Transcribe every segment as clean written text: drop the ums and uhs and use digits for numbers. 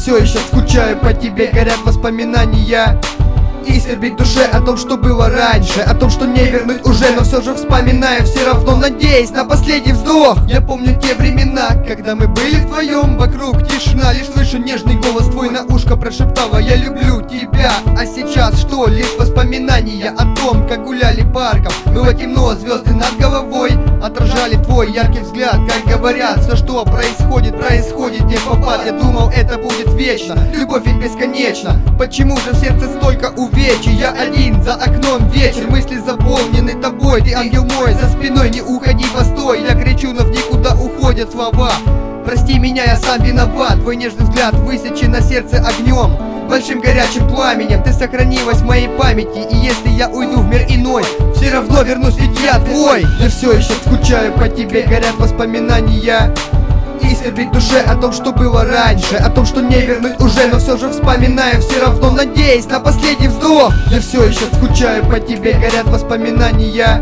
все еще скучаю по тебе, горят воспоминания. И свербит в душе о том, что было раньше, о том, что не вернуть уже, но все же вспоминаю, все равно надеясь на последний вздох. Я помню те времена, когда мы были вдвоем, вокруг тишина, лишь слышу нежный голос твой на ушко прошептала: я люблю тебя. А сейчас что? Лишь воспоминания о том, как гуляли парком. Было темно, звезды над головой отражали твой яркий взгляд. Как говорят, все что происходит, происходит не в попад. Я думал, это будет вечно, любовь ведь бесконечна. Почему же в сердце столько увечий? Я один, за окном вечер, мысли заполнены тобой. Ты ангел мой, за спиной не уходи, постой. Я кричу, но в никуда уходят слова. Прости меня, я сам виноват. Твой нежный взгляд высечен на сердце огнем, большим горячим пламенем. Ты сохранилась в моей памяти, и если я уйду в мир иной, все равно вернусь, ведь я твой. Я все еще скучаю по тебе, горят воспоминания. И свербит в душе о том, что было раньше, о том, что не вернуть уже, но все же вспоминаю, все равно надеясь на последний вздох. Я все еще скучаю по тебе, горят воспоминания.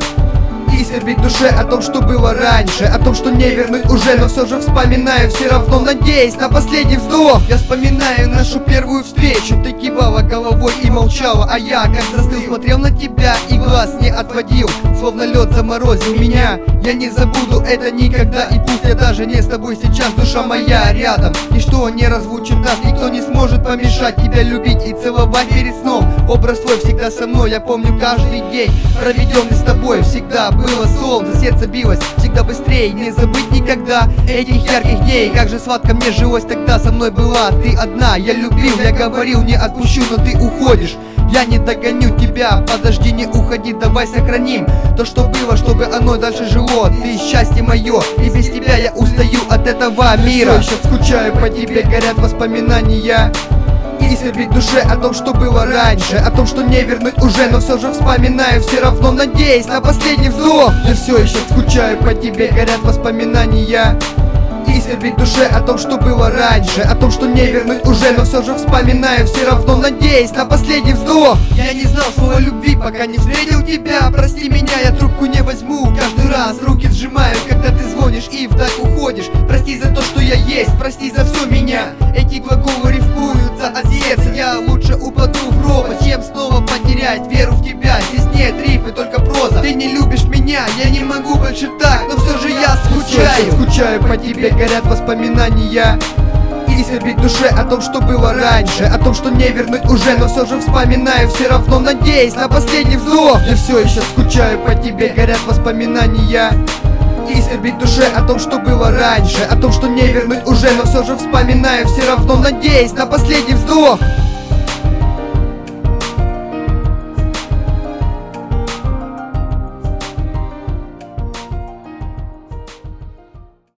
И свербит в душе о том, что было раньше, о том, что не вернуть уже, но все же вспоминаю, все равно надеясь на последний вздох. Я вспоминаю нашу первую встречу. Ты кивала головой и молчала, а я, как застыл, смотрел на тебя и глаз не отводил, словно лед заморозил меня. Я не забуду это никогда, и пусть я даже не с тобой сейчас, душа моя рядом. Ничто не разлучит нас, никто не сможет помешать тебя любить и целовать перед сном. Образ твой всегда со мной, я помню каждый день, проведенный с тобой. Всегда было солнце, сердце билось всегда быстрее, не забыть никогда этих ярких дней. Как же сладко мне жилось тогда, со мной была ты одна. Я любил, я говорил, не отпущу, но ты уходишь. Я не догоню тебя, подожди, не уходи, давай сохраним то, что было, чтобы оно дальше жило. Ты счастье мое, и без тебя я устаю от этого мира. Я все еще скучаю по тебе, горят воспоминания. И свербит в душе о том, что было раньше, о том, что не вернуть уже, но все же вспоминаю, все равно надеясь на последний вздох. Я все еще скучаю по тебе, горят воспоминания. И свербит в душе о том, что было раньше, о том, что не вернуть уже, но все же вспоминаю, все равно надеясь на последний вздох. Я не знал слова любви, пока не встретил тебя. Прости меня, я трубку не возьму, каждый раз руки сжимаю, когда ты звонишь и вдаль уходишь. Прости за то, что я есть, прости за все меня. Эти глаголы рифмуются от сердца. Я лучше упаду в пропасть, чем снова потерять веру в тебя. Здесь нет рифмы, только проза. Ты не любишь меня, я не могу больше так, но все же я скучаю. Скучаю по тебе, горят воспоминания. И свербит в душе о том, что было раньше, о том, что не вернуть уже, но все же вспоминаю, все равно надеясь на последний вздох. Я все еще скучаю по тебе, горят воспоминания. И свербит в душе о том, что было раньше, о том, что не вернуть уже, но все же вспоминаю, все равно надеясь на последний вздох.